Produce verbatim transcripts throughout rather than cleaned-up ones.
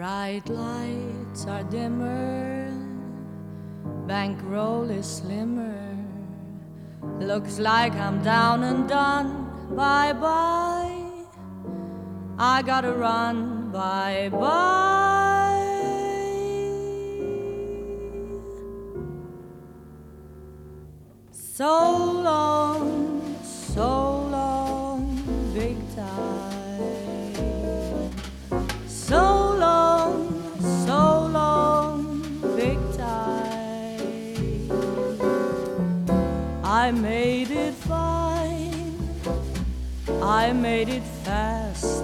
Bright lights are dimmer, bankroll is slimmer. Looks like I'm down and done. Bye-bye, I gotta run. Bye-bye. So long, so long, big time. So long, so long, big time. I made it fine, I made it fast.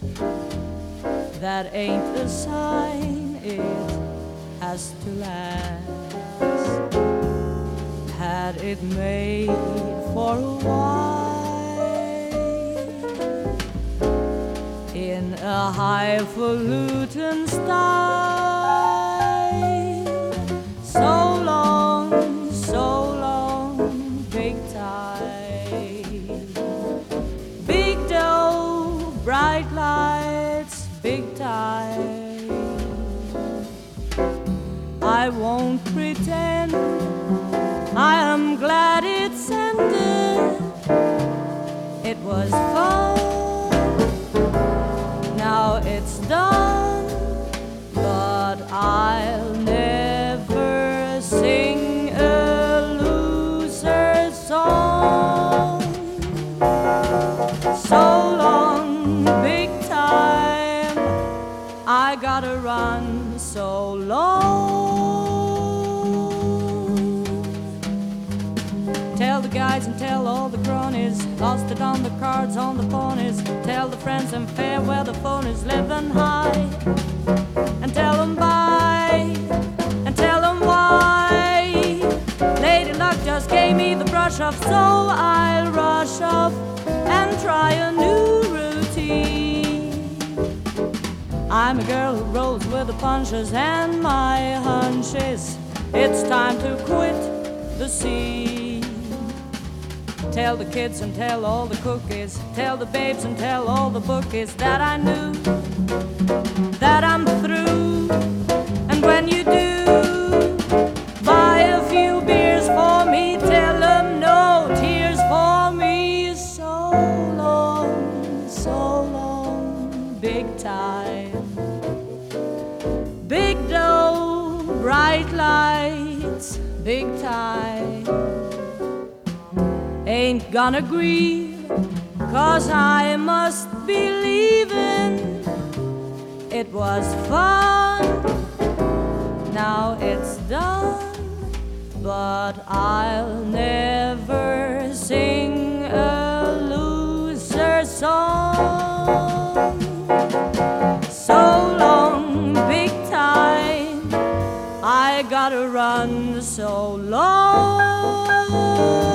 That ain't a sign it has to last. Had it made for a while in a highfalutin style. So long, so long, big time. Big dough, bright lights, big time. I won't pretend I am glad it's ended. It was fun, now it's done. But I'll never sing a loser's song. So long, big time, I gotta run. So long. Tell the guys and tell all the cronies, lost it on the cards, on the ponies. Tell the friends and fair where the phone is living high. And tell them bye, and tell them why. Lady Luck just gave me the brush off, so I'll rush off and try a new routine. I'm a girl who rolls with the punches, and my hunch is it's time to quit the scene. Tell the kids and tell all the cookies, tell the babes and tell all the bookies that I knew that I'm through. And when you do, buy a few beers for me, tell them no tears for me. So long, so long, big time. Big dough, bright lights, big time. Ain't gonna grieve, 'cause I must be leaving. It was fun, now it's done. But I'll never sing a loser song. So long, big time, I gotta run. So long.